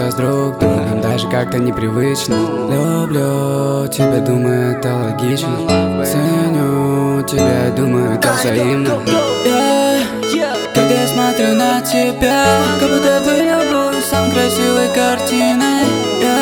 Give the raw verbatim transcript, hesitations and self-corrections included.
сейчас друг, думаю, нам даже как-то непривычно. Люблю тебя, думаю, это логично. Ценю тебя, думаю, это взаимно. Yeah. Когда я смотрю на тебя, как будто бы любую самой красивой картиной. Yeah.